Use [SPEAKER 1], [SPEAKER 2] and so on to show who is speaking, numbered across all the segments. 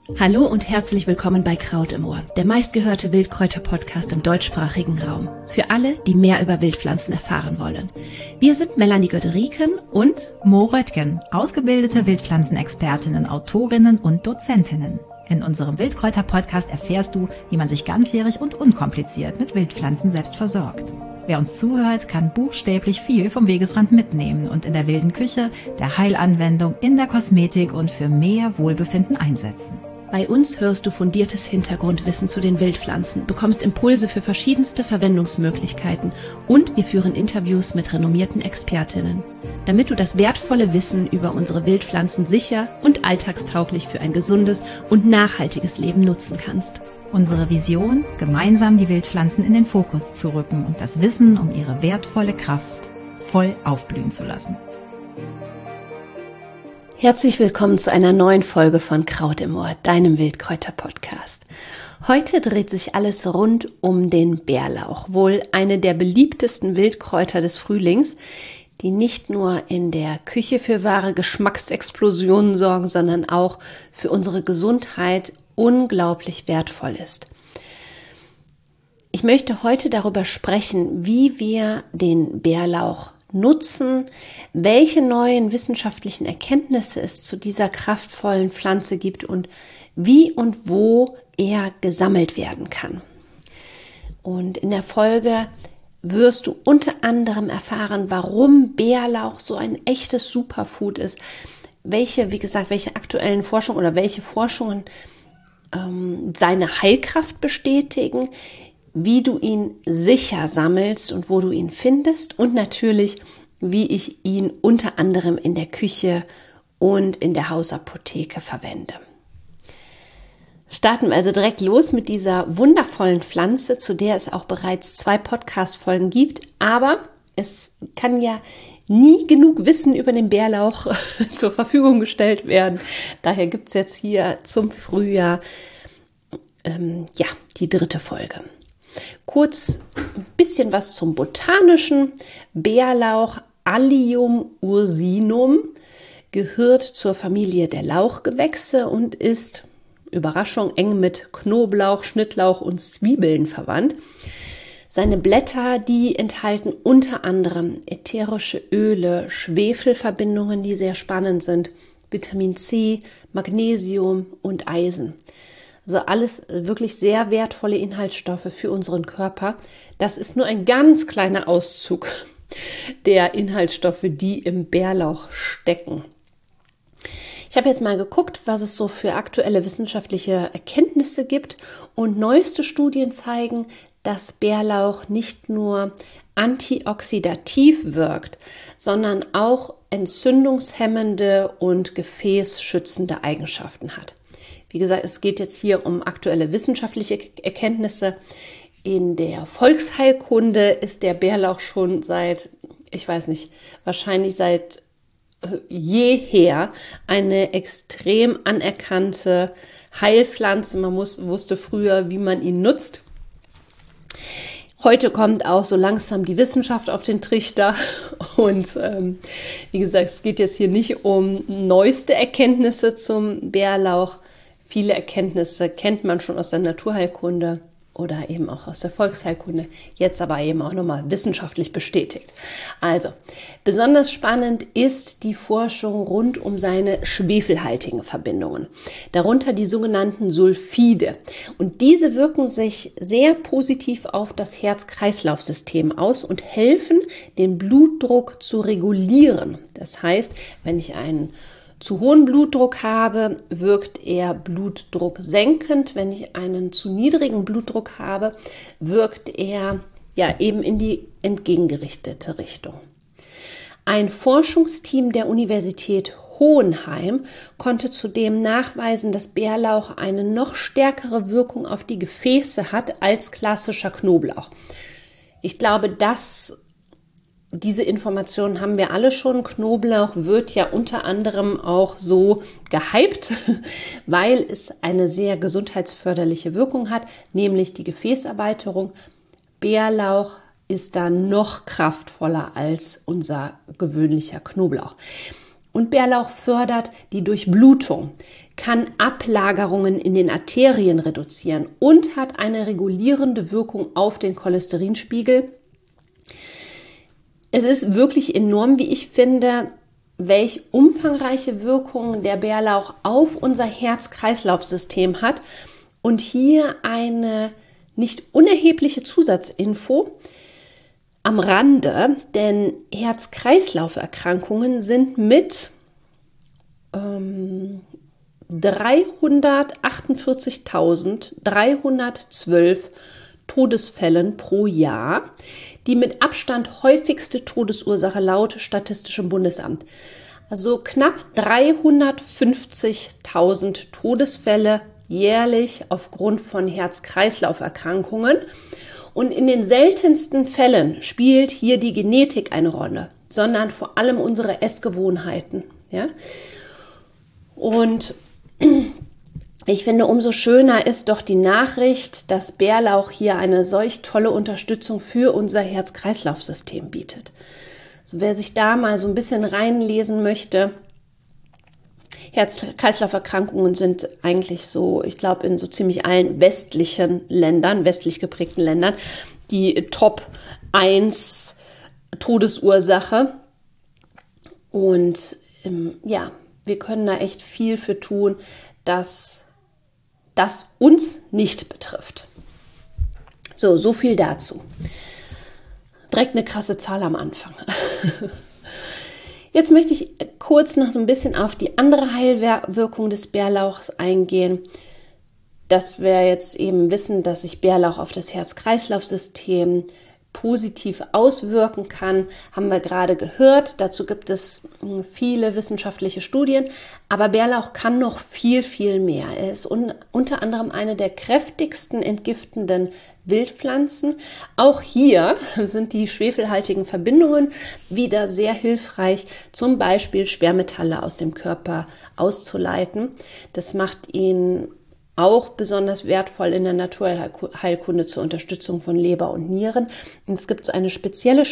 [SPEAKER 1] Hallo und herzlich willkommen bei Kraut im Ohr, der meistgehörte Wildkräuter-Podcast im deutschsprachigen Raum. Für alle, die mehr über Wildpflanzen erfahren wollen. Wir sind Melanie Göderiken und
[SPEAKER 2] Mo Röttgen, ausgebildete Wildpflanzenexpertinnen, Autorinnen und Dozentinnen. In unserem Wildkräuter-Podcast erfährst du, wie man sich ganzjährig und unkompliziert mit Wildpflanzen selbst versorgt. Wer uns zuhört, kann buchstäblich viel vom Wegesrand mitnehmen und in der wilden Küche, der Heilanwendung, in der Kosmetik und für mehr Wohlbefinden einsetzen.
[SPEAKER 1] Bei uns hörst du fundiertes Hintergrundwissen zu den Wildpflanzen, bekommst Impulse für verschiedenste Verwendungsmöglichkeiten und wir führen Interviews mit renommierten Expertinnen, damit du das wertvolle Wissen über unsere Wildpflanzen sicher und alltagstauglich für ein gesundes und nachhaltiges Leben nutzen kannst.
[SPEAKER 2] Unsere Vision, gemeinsam die Wildpflanzen in den Fokus zu rücken und das Wissen um ihre wertvolle Kraft voll aufblühen zu lassen.
[SPEAKER 1] Herzlich willkommen zu einer neuen Folge von Kraut im Ohr, deinem Wildkräuter-Podcast. Heute dreht sich alles rund um den Bärlauch, wohl eine der beliebtesten Wildkräuter des Frühlings, die nicht nur in der Küche für wahre Geschmacksexplosionen sorgen, sondern auch für unsere Gesundheit unglaublich wertvoll ist. Ich möchte heute darüber sprechen, wie wir den Bärlauch nutzen, welche neuen wissenschaftlichen Erkenntnisse es zu dieser kraftvollen Pflanze gibt und wie und wo er gesammelt werden kann. Und in der Folge wirst du unter anderem erfahren, warum Bärlauch so ein echtes Superfood ist, welche aktuellen Forschungen oder welche Forschungen seine Heilkraft bestätigen, wie du ihn sicher sammelst und wo du ihn findest und natürlich, wie ich ihn unter anderem in der Küche und in der Hausapotheke verwende. Starten wir also direkt los mit dieser wundervollen Pflanze, zu der es auch bereits 2 Podcast-Folgen gibt, aber es kann ja nie genug Wissen über den Bärlauch zur Verfügung gestellt werden. Daher gibt es jetzt hier zum Frühjahr die 3. Folge. Kurz ein bisschen was zum Botanischen. Bärlauch Allium ursinum gehört zur Familie der Lauchgewächse und ist, Überraschung, eng mit Knoblauch, Schnittlauch und Zwiebeln verwandt. Seine Blätter, die enthalten unter anderem ätherische Öle, Schwefelverbindungen, die sehr spannend sind, Vitamin C, Magnesium und Eisen. Also alles wirklich sehr wertvolle Inhaltsstoffe für unseren Körper. Das ist nur ein ganz kleiner Auszug der Inhaltsstoffe, die im Bärlauch stecken. Ich habe jetzt mal geguckt, was es so für aktuelle wissenschaftliche Erkenntnisse gibt. Und neueste Studien zeigen, dass Bärlauch nicht nur antioxidativ wirkt, sondern auch entzündungshemmende und gefäßschützende Eigenschaften hat. Wie gesagt, es geht jetzt hier um aktuelle wissenschaftliche Erkenntnisse. In der Volksheilkunde ist der Bärlauch schon wahrscheinlich seit jeher eine extrem anerkannte Heilpflanze. Man wusste früher, wie man ihn nutzt. Heute kommt auch so langsam die Wissenschaft auf den Trichter und wie gesagt, es geht jetzt hier nicht um neueste Erkenntnisse zum Bärlauch. Viele Erkenntnisse kennt man schon aus der Naturheilkunde oder eben auch aus der Volksheilkunde, jetzt aber eben auch nochmal wissenschaftlich bestätigt. Also, besonders spannend ist die Forschung rund um seine schwefelhaltigen Verbindungen, darunter die sogenannten Sulfide. Und diese wirken sich sehr positiv auf das Herz-Kreislauf-System aus und helfen, den Blutdruck zu regulieren. Das heißt, wenn ich einen zu hohen Blutdruck habe, wirkt er blutdrucksenkend. Wenn ich einen zu niedrigen Blutdruck habe, wirkt er eben in die entgegengerichtete Richtung. Ein Forschungsteam der Universität Hohenheim konnte zudem nachweisen, dass Bärlauch eine noch stärkere Wirkung auf die Gefäße hat als klassischer Knoblauch. Ich glaube, diese Informationen haben wir alle schon. Knoblauch wird ja unter anderem auch so gehypt, weil es eine sehr gesundheitsförderliche Wirkung hat, nämlich die Gefäßerweiterung. Bärlauch ist da noch kraftvoller als unser gewöhnlicher Knoblauch. Und Bärlauch fördert die Durchblutung, kann Ablagerungen in den Arterien reduzieren und hat eine regulierende Wirkung auf den Cholesterinspiegel. Es ist wirklich enorm, wie ich finde, welch umfangreiche Wirkung der Bärlauch auf unser Herz-Kreislauf-System hat. Und hier eine nicht unerhebliche Zusatzinfo am Rande, denn Herz-Kreislauf-Erkrankungen sind mit 348.312 Todesfällen pro Jahr die mit Abstand häufigste Todesursache laut Statistischem Bundesamt. Also knapp 350.000 Todesfälle jährlich aufgrund von Herz-Kreislauf-Erkrankungen. Und in den seltensten Fällen spielt hier die Genetik eine Rolle, sondern vor allem unsere Essgewohnheiten. Ja? Und ich finde, umso schöner ist doch die Nachricht, dass Bärlauch hier eine solch tolle Unterstützung für unser Herz-Kreislauf-System bietet. Also wer sich da mal so ein bisschen reinlesen möchte, Herz-Kreislauf-Erkrankungen sind eigentlich so, ich glaube, in so ziemlich allen westlichen Ländern, westlich geprägten Ländern, die Top 1 Todesursache. Und ja, wir können da echt viel für tun, dass das uns nicht betrifft. So viel dazu. Direkt eine krasse Zahl am Anfang. Jetzt möchte ich kurz noch so ein bisschen auf die andere Heilwirkung des Bärlauchs eingehen. Dass wir jetzt eben wissen, dass sich Bärlauch auf das Herz-Kreislauf-System positiv auswirken kann, haben wir gerade gehört. Dazu gibt es viele wissenschaftliche Studien. Aber Bärlauch kann noch viel, viel mehr. Er ist unter anderem eine der kräftigsten entgiftenden Wildpflanzen. Auch hier sind die schwefelhaltigen Verbindungen wieder sehr hilfreich, zum Beispiel Schwermetalle aus dem Körper auszuleiten. Das macht ihn auch besonders wertvoll in der Naturheilkunde zur Unterstützung von Leber und Nieren. Und es gibt so eine spezielle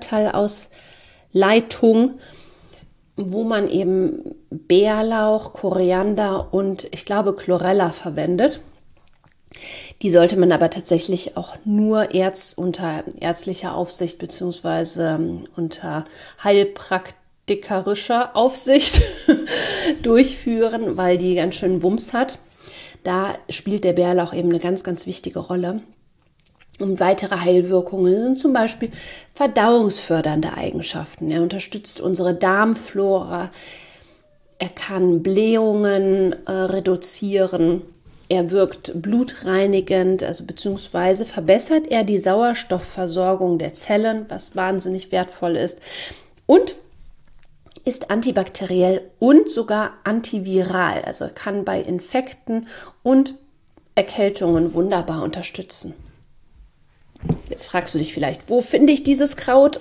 [SPEAKER 1] Schwermetallausleitung, wo man eben Bärlauch, Koriander und ich glaube Chlorella verwendet. Die sollte man aber tatsächlich auch nur unter ärztlicher Aufsicht bzw. unter heilpraktikerischer Aufsicht durchführen, weil die ganz schön Wumms hat. Da spielt der Bärlauch eben eine ganz, ganz wichtige Rolle. Und weitere Heilwirkungen sind zum Beispiel verdauungsfördernde Eigenschaften. Er unterstützt unsere Darmflora. Er kann Blähungen reduzieren. Er wirkt blutreinigend, also beziehungsweise verbessert er die Sauerstoffversorgung der Zellen, was wahnsinnig wertvoll ist. Und ist antibakteriell und sogar antiviral, also kann bei Infekten und Erkältungen wunderbar unterstützen. Jetzt fragst du dich vielleicht, wo finde ich dieses Kraut?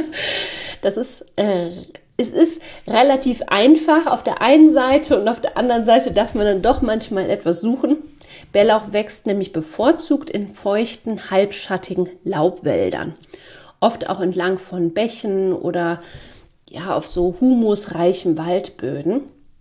[SPEAKER 1] Es ist relativ einfach auf der einen Seite und auf der anderen Seite darf man dann doch manchmal etwas suchen. Bärlauch wächst nämlich bevorzugt in feuchten, halbschattigen Laubwäldern, oft auch entlang von Bächen oder auf so humusreichen Waldböden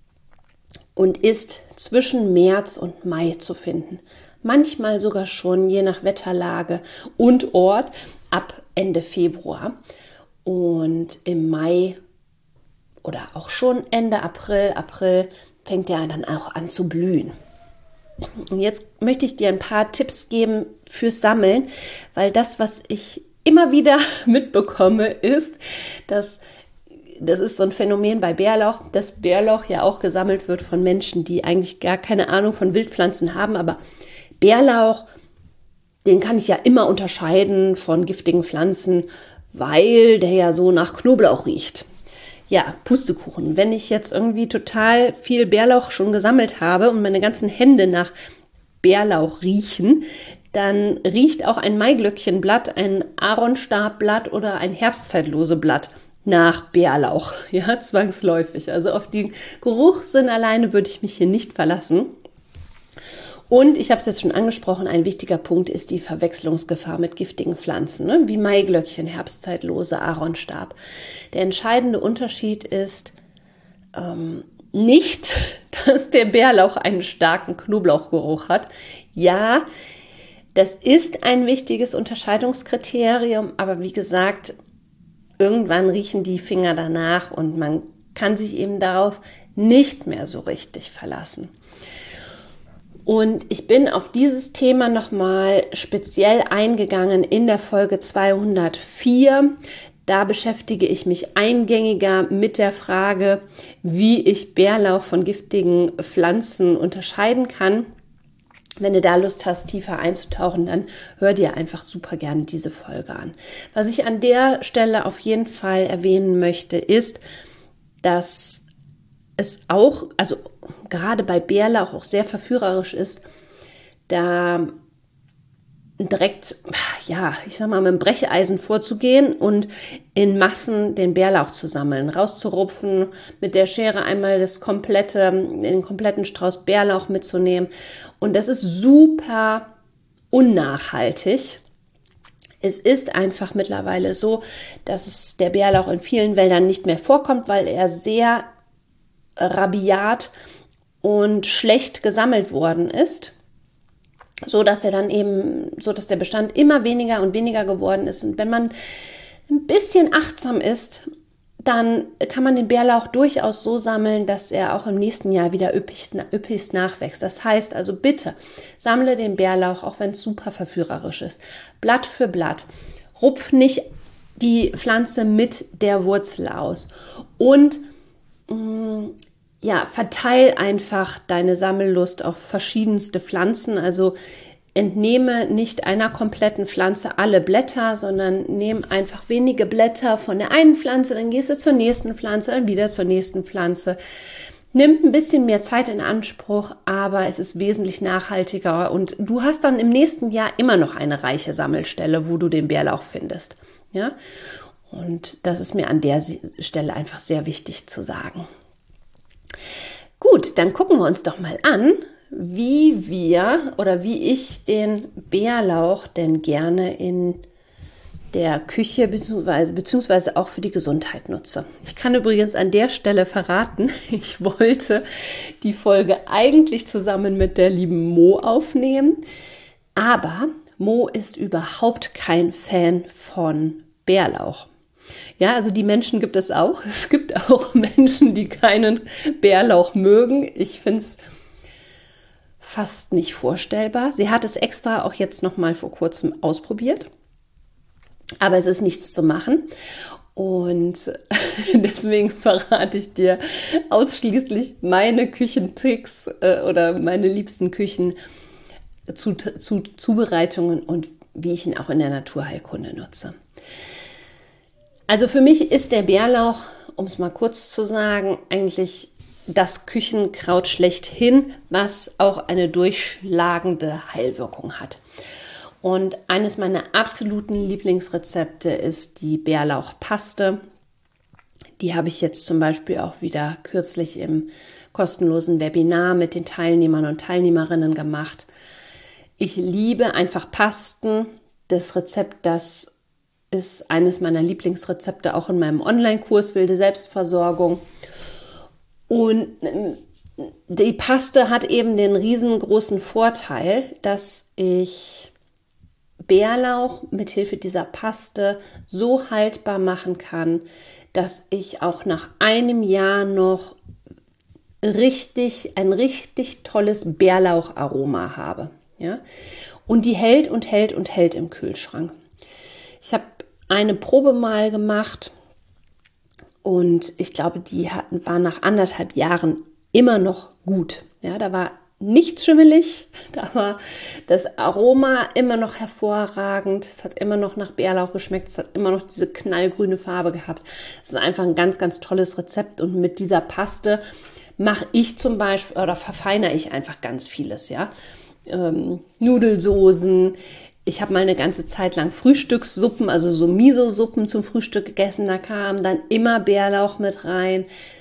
[SPEAKER 1] und ist zwischen März und Mai zu finden. Manchmal sogar schon, je nach Wetterlage und Ort, ab Ende Februar. Und im Mai oder auch schon Ende April fängt er dann auch an zu blühen. Und jetzt möchte ich dir ein paar Tipps geben fürs Sammeln, weil das, was ich immer wieder mitbekomme, ist, dass das ist so ein Phänomen bei Bärlauch, dass Bärlauch ja auch gesammelt wird von Menschen, die eigentlich gar keine Ahnung von Wildpflanzen haben. Aber Bärlauch, den kann ich ja immer unterscheiden von giftigen Pflanzen, weil der ja so nach Knoblauch riecht. Ja, Pustekuchen. Wenn ich jetzt irgendwie total viel Bärlauch schon gesammelt habe und meine ganzen Hände nach Bärlauch riechen, dann riecht auch ein Maiglöckchenblatt, ein Aaronstarbblatt oder ein Herbstzeitloseblatt nach Bärlauch, ja, zwangsläufig. Also auf den Geruchssinn alleine würde ich mich hier nicht verlassen. Und ich habe es jetzt schon angesprochen, ein wichtiger Punkt ist die Verwechslungsgefahr mit giftigen Pflanzen, ne? Wie Maiglöckchen, Herbstzeitlose, Aaronstab. Der entscheidende Unterschied ist, nicht, dass der Bärlauch einen starken Knoblauchgeruch hat. Ja, das ist ein wichtiges Unterscheidungskriterium, aber wie gesagt, irgendwann riechen die Finger danach und man kann sich eben darauf nicht mehr so richtig verlassen. Und ich bin auf dieses Thema nochmal speziell eingegangen in der Folge 204. Da beschäftige ich mich eingängiger mit der Frage, wie ich Bärlauch von giftigen Pflanzen unterscheiden kann. Wenn du da Lust hast, tiefer einzutauchen, dann hör dir einfach super gerne diese Folge an. Was ich an der Stelle auf jeden Fall erwähnen möchte, ist, dass es auch, also gerade bei Bärlauch auch sehr verführerisch ist, da direkt, ja, ich sag mal, mit dem Brecheisen vorzugehen und in Massen den Bärlauch zu sammeln, rauszurupfen, mit der Schere einmal den kompletten Strauß Bärlauch mitzunehmen. Und das ist super unnachhaltig. Es ist einfach mittlerweile so, dass der Bärlauch in vielen Wäldern nicht mehr vorkommt, weil er sehr rabiat und schlecht gesammelt worden ist. So dass der Bestand immer weniger und weniger geworden ist. Und wenn man ein bisschen achtsam ist, dann kann man den Bärlauch durchaus so sammeln, dass er auch im nächsten Jahr wieder üppigst nachwächst. Das heißt also bitte, sammle den Bärlauch, auch wenn es super verführerisch ist, Blatt für Blatt. Rupf nicht die Pflanze mit der Wurzel aus. Und verteil einfach deine Sammellust auf verschiedenste Pflanzen. Also entnehme nicht einer kompletten Pflanze alle Blätter, sondern nimm einfach wenige Blätter von der einen Pflanze, dann gehst du zur nächsten Pflanze, dann wieder zur nächsten Pflanze. Nimmt ein bisschen mehr Zeit in Anspruch, aber es ist wesentlich nachhaltiger und du hast dann im nächsten Jahr immer noch eine reiche Sammelstelle, wo du den Bärlauch findest. Ja? Und das ist mir an der Stelle einfach sehr wichtig zu sagen. Gut, dann gucken wir uns doch mal an, wie ich den Bärlauch denn gerne in der Küche beziehungsweise auch für die Gesundheit nutze. Ich kann übrigens an der Stelle verraten, ich wollte die Folge eigentlich zusammen mit der lieben Mo aufnehmen, aber Mo ist überhaupt kein Fan von Bärlauch. Ja, also die Menschen gibt es auch. Es gibt auch Menschen, die keinen Bärlauch mögen. Ich finde es fast nicht vorstellbar. Sie hat es extra auch jetzt noch mal vor kurzem ausprobiert. Aber es ist nichts zu machen. Und deswegen verrate ich dir ausschließlich meine Küchentricks oder meine liebsten Zubereitungen und wie ich ihn auch in der Naturheilkunde nutze. Also für mich ist der Bärlauch, um es mal kurz zu sagen, eigentlich das Küchenkraut schlechthin, was auch eine durchschlagende Heilwirkung hat. Und eines meiner absoluten Lieblingsrezepte ist die Bärlauchpaste. Die habe ich jetzt zum Beispiel auch wieder kürzlich im kostenlosen Webinar mit den Teilnehmern und Teilnehmerinnen gemacht. Ich liebe einfach Pasten. Das Rezept, das ist eines meiner Lieblingsrezepte auch in meinem Online-Kurs Wilde Selbstversorgung. Und die Paste hat eben den riesengroßen Vorteil, dass ich Bärlauch mit Hilfe dieser Paste so haltbar machen kann, dass ich auch nach einem Jahr noch ein richtig tolles Bärlaucharoma habe. Ja? Und die hält und hält und hält im Kühlschrank. Ich habe eine Probe mal gemacht und ich glaube, die war nach 1,5 Jahren immer noch gut. Ja, da war nichts schimmelig, da war das Aroma immer noch hervorragend, es hat immer noch nach Bärlauch geschmeckt, es hat immer noch diese knallgrüne Farbe gehabt. Es ist einfach ein ganz, ganz tolles Rezept und mit dieser Paste mache ich zum Beispiel oder verfeinere ich einfach ganz vieles, ja. Nudelsoßen. Ich habe mal eine ganze Zeit lang Frühstückssuppen, also so Miso-Suppen zum Frühstück gegessen. Da kam dann immer Bärlauch mit rein.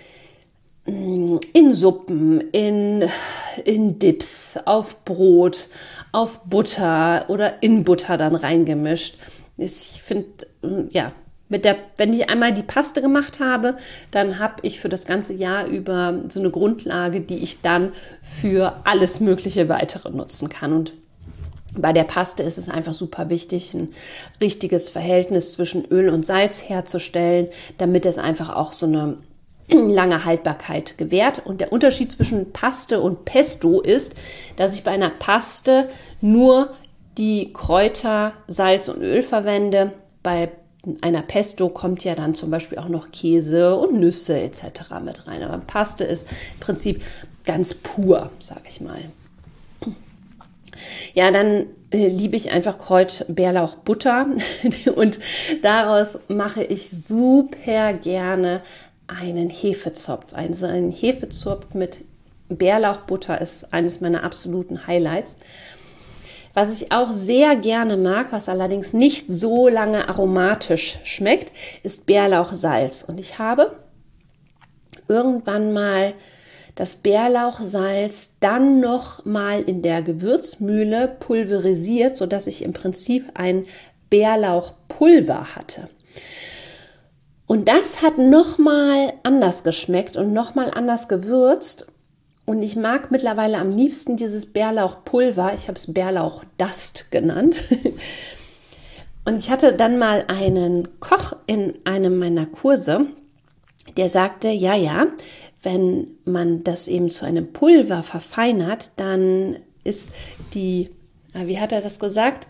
[SPEAKER 1] In Suppen, in Dips, auf Brot, auf Butter oder in Butter dann reingemischt. Ich finde, ja, Wenn ich einmal die Paste gemacht habe, dann habe ich für das ganze Jahr über so eine Grundlage, die ich dann für alles mögliche weitere nutzen kann. Und bei der Paste ist es einfach super wichtig, ein richtiges Verhältnis zwischen Öl und Salz herzustellen, damit es einfach auch so eine lange Haltbarkeit gewährt. Und der Unterschied zwischen Paste und Pesto ist, dass ich bei einer Paste nur die Kräuter, Salz und Öl verwende. Bei einer Pesto kommt ja dann zum Beispiel auch noch Käse und Nüsse etc. mit rein. Aber Paste ist im Prinzip ganz pur, sage ich mal. Ja, dann liebe ich einfach Bärlauch, Butter und daraus mache ich super gerne einen Hefezopf. Also ein Hefezopf mit Bärlauchbutter ist eines meiner absoluten Highlights. Was ich auch sehr gerne mag, was allerdings nicht so lange aromatisch schmeckt, ist Bärlauchsalz. Und ich habe irgendwann mal das Bärlauchsalz dann noch mal in der Gewürzmühle pulverisiert, sodass ich im Prinzip ein Bärlauchpulver hatte. Und das hat noch mal anders geschmeckt und noch mal anders gewürzt. Und ich mag mittlerweile am liebsten dieses Bärlauchpulver. Ich habe es Bärlauchdust genannt. Und ich hatte dann mal einen Koch in einem meiner Kurse, der sagte, ja, wenn man das eben zu einem Pulver verfeinert, dann ist wie hat er das gesagt?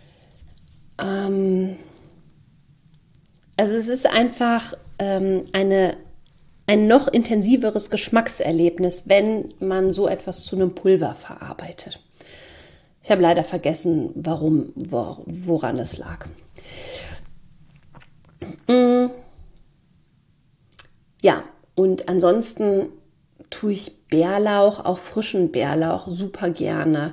[SPEAKER 1] Also es ist einfach ein noch intensiveres Geschmackserlebnis, wenn man so etwas zu einem Pulver verarbeitet. Ich habe leider vergessen, woran es lag. Ja, und ansonsten tue ich Bärlauch, auch frischen Bärlauch, super gerne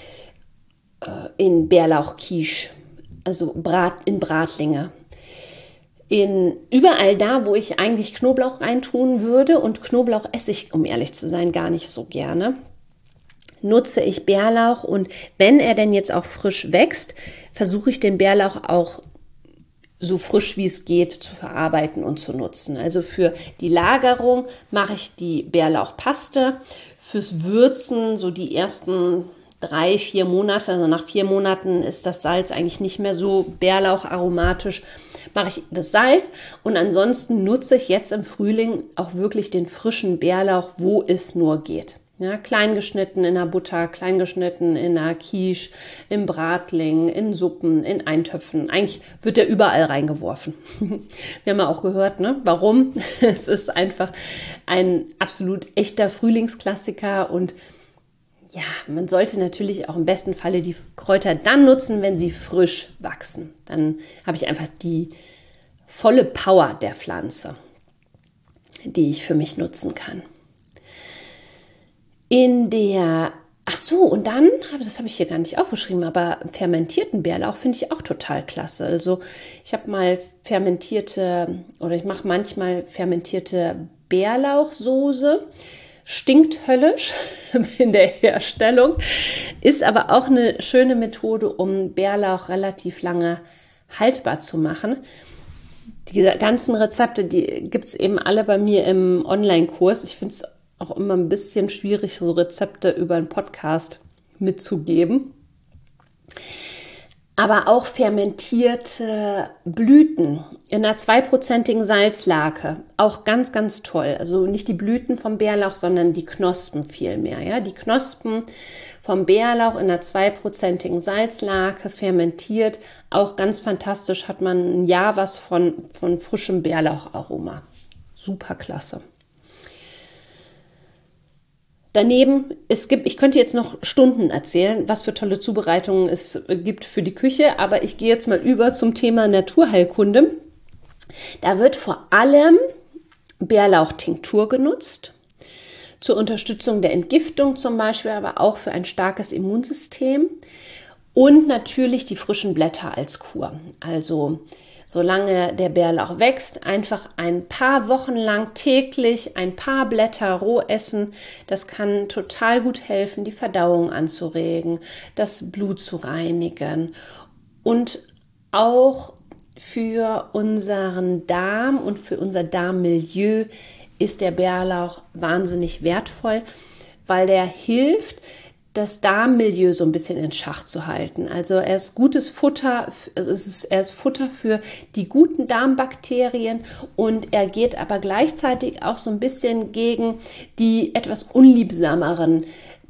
[SPEAKER 1] in Bärlauchquiche, also in Bratlinge. Überall da, wo ich eigentlich Knoblauch reintun würde, und Knoblauch esse ich, um ehrlich zu sein, gar nicht so gerne, nutze ich Bärlauch, und wenn er denn jetzt auch frisch wächst, versuche ich den Bärlauch auch so frisch wie es geht zu verarbeiten und zu nutzen. Also für die Lagerung mache ich die Bärlauchpaste, fürs Würzen so die ersten 3-4 Monate, also nach 4 Monaten ist das Salz eigentlich nicht mehr so bärlaucharomatisch, mache ich das Salz, und ansonsten nutze ich jetzt im Frühling auch wirklich den frischen Bärlauch, wo es nur geht. Ja, klein geschnitten in der Butter, klein geschnitten in der Quiche, im Bratling, in Suppen, in Eintöpfen. Eigentlich wird der überall reingeworfen. Wir haben ja auch gehört, ne? Warum? Es ist einfach ein absolut echter Frühlingsklassiker, und ja, man sollte natürlich auch im besten Falle die Kräuter dann nutzen, wenn sie frisch wachsen. Dann habe ich einfach die volle Power der Pflanze, die ich für mich nutzen kann. Und dann, das habe ich hier gar nicht aufgeschrieben, aber fermentierten Bärlauch finde ich auch total klasse. Also ich habe mal ich mache manchmal fermentierte Bärlauchsoße. Stinkt höllisch in der Herstellung, ist aber auch eine schöne Methode, um Bärlauch relativ lange haltbar zu machen. Die ganzen Rezepte, die gibt es eben alle bei mir im Online-Kurs. Ich finde es auch immer ein bisschen schwierig, so Rezepte über einen Podcast mitzugeben. Aber auch fermentierte Blüten in einer 2%igen Salzlake, auch ganz, ganz toll. Also nicht die Blüten vom Bärlauch, sondern die Knospen vielmehr. Ja? Die Knospen vom Bärlauch in einer 2%igen Salzlake fermentiert, auch ganz fantastisch, hat man ein Jahr was von frischem Bärlaucharoma. Super klasse. Daneben, ich könnte jetzt noch Stunden erzählen, was für tolle Zubereitungen es gibt für die Küche, aber ich gehe jetzt mal über zum Thema Naturheilkunde. Da wird vor allem Bärlauchtinktur genutzt, zur Unterstützung der Entgiftung zum Beispiel, aber auch für ein starkes Immunsystem, und natürlich die frischen Blätter als Kur. Also solange der Bärlauch wächst, einfach ein paar Wochen lang täglich ein paar Blätter roh essen. Das kann total gut helfen, die Verdauung anzuregen, das Blut zu reinigen und auch für unseren Darm und für unser Darmmilieu ist der Bärlauch wahnsinnig wertvoll, weil der hilft, das Darmmilieu so ein bisschen in Schach zu halten. Also er ist gutes Futter, er ist Futter für die guten Darmbakterien und er geht aber gleichzeitig auch so ein bisschen gegen die etwas unliebsameren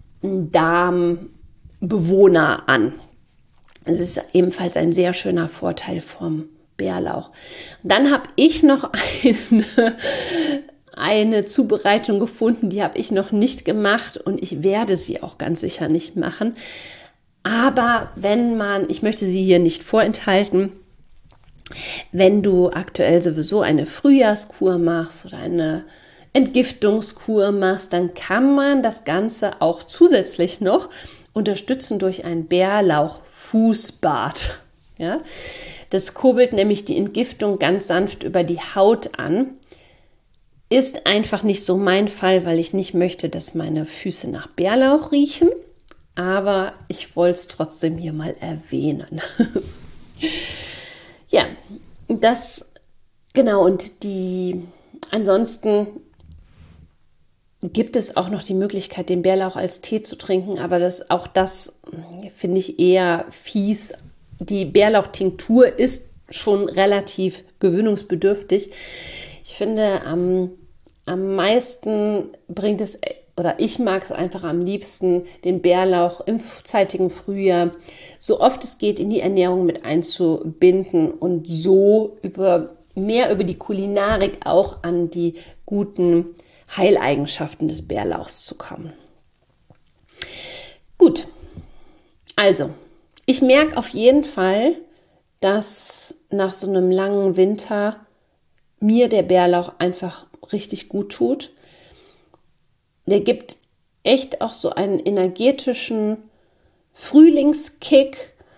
[SPEAKER 1] Darmbewohner an. Es ist ebenfalls ein sehr schöner Vorteil vom Bärlauch. Und dann habe ich noch eine Zubereitung gefunden, die habe ich noch nicht gemacht und ich werde sie auch ganz sicher nicht machen. Aber ich möchte sie hier nicht vorenthalten, wenn du aktuell sowieso eine Frühjahrskur machst oder eine Entgiftungskur machst, dann kann man das Ganze auch zusätzlich noch unterstützen durch ein Bärlauchfußbad. Ja? Das kurbelt nämlich die Entgiftung ganz sanft über die Haut an. Ist einfach nicht so mein Fall, weil ich nicht möchte, dass meine Füße nach Bärlauch riechen. Aber ich wollte es trotzdem hier mal erwähnen. Ja, genau, und ansonsten gibt es auch noch die Möglichkeit, den Bärlauch als Tee zu trinken, aber das finde ich eher fies. Die Bärlauchtinktur ist schon relativ gewöhnungsbedürftig. Ich finde, am meisten bringt es, oder ich mag es einfach am liebsten, den Bärlauch im zeitigen Frühjahr so oft es geht in die Ernährung mit einzubinden und so mehr über die Kulinarik auch an die guten Heileigenschaften des Bärlauchs zu kommen. Gut, also ich merke auf jeden Fall, dass nach so einem langen Winter mir der Bärlauch einfach richtig gut tut. Der gibt echt auch so einen energetischen Frühlingskick.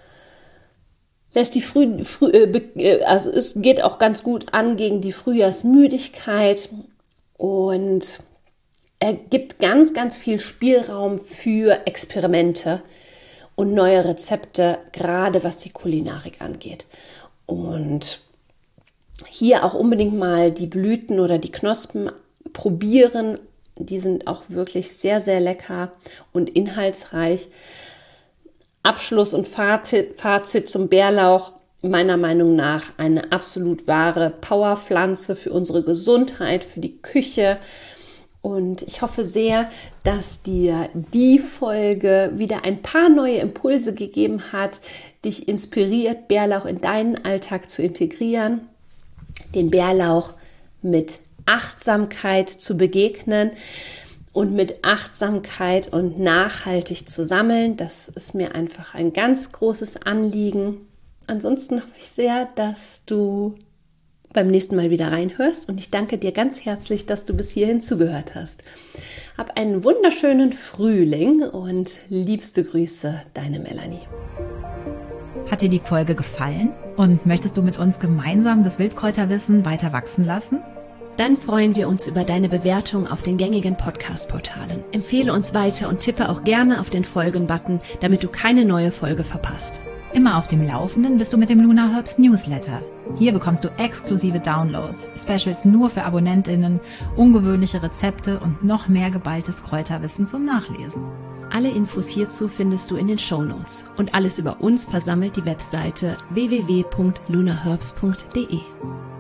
[SPEAKER 1] Also es geht auch ganz gut an gegen die Frühjahrsmüdigkeit und er gibt ganz, ganz viel Spielraum für Experimente und neue Rezepte, gerade was die Kulinarik angeht. Und hier auch unbedingt mal die Blüten oder die Knospen probieren. Die sind auch wirklich sehr, sehr lecker und inhaltsreich. Abschluss und Fazit zum Bärlauch. Meiner Meinung nach eine absolut wahre Powerpflanze für unsere Gesundheit, für die Küche. Und ich hoffe sehr, dass dir die Folge wieder ein paar neue Impulse gegeben hat, dich inspiriert, Bärlauch in deinen Alltag zu integrieren, den Bärlauch mit Achtsamkeit zu begegnen und mit Achtsamkeit und nachhaltig zu sammeln. Das ist mir einfach ein ganz großes Anliegen. Ansonsten hoffe ich sehr, dass du beim nächsten Mal wieder reinhörst und ich danke dir ganz herzlich, dass du bis hierhin zugehört hast. Hab einen wunderschönen Frühling und liebste Grüße, deine Melanie.
[SPEAKER 2] Hat dir die Folge gefallen und möchtest du mit uns gemeinsam das Wildkräuterwissen weiter wachsen lassen?
[SPEAKER 1] Dann freuen wir uns über deine Bewertung auf den gängigen Podcast-Portalen. Empfehle uns weiter und tippe auch gerne auf den Folgen-Button, damit du keine neue Folge verpasst.
[SPEAKER 2] Immer auf dem Laufenden bist du mit dem Luna Herbs Newsletter. Hier bekommst du exklusive Downloads, Specials nur für AbonnentInnen, ungewöhnliche Rezepte und noch mehr geballtes Kräuterwissen zum Nachlesen.
[SPEAKER 1] Alle Infos hierzu findest du in den Shownotes und alles über uns versammelt die Webseite www.lunaherbs.de.